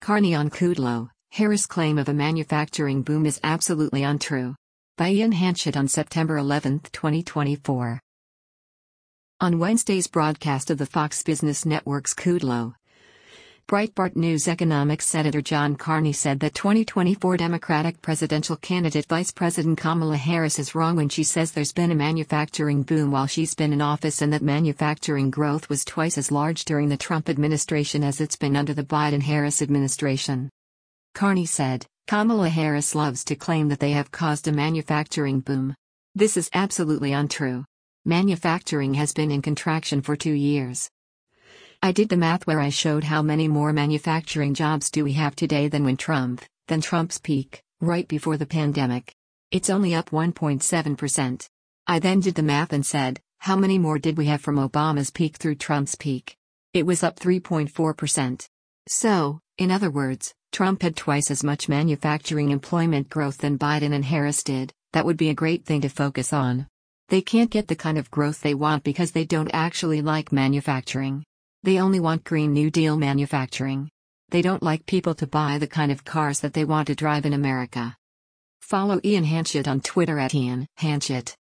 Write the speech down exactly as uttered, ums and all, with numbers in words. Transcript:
Carney on Kudlow, Harris' claim of a manufacturing boom is absolutely untrue. By Ian Hanchett on September eleventh, twenty twenty-four. On Wednesday's broadcast of the Fox Business Network's Kudlow, Breitbart News economics editor John Carney said that twenty twenty-four Democratic presidential candidate Vice President Kamala Harris is wrong when she says there's been a manufacturing boom while she's been in office and that manufacturing growth was twice as large during the Trump administration as it's been under the Biden-Harris administration. Carney said, Kamala Harris loves to claim that they have caused a manufacturing boom. This is absolutely untrue. Manufacturing has been in contraction for two years. I did the math where I showed how many more manufacturing jobs do we have today than when Trump, than Trump's peak, right before the pandemic. It's only up one point seven percent. I then did the math and said, how many more did we have from Obama's peak through Trump's peak? It was up three point four percent. So, in other words, Trump had twice as much manufacturing employment growth than Biden and Harris did. That would be a great thing to focus on. They can't get the kind of growth they want because they don't actually like manufacturing. They only want Green New Deal manufacturing. They don't like people to buy the kind of cars that they want to drive in America. Follow Ian Hanchett on Twitter at Ian Hanchett.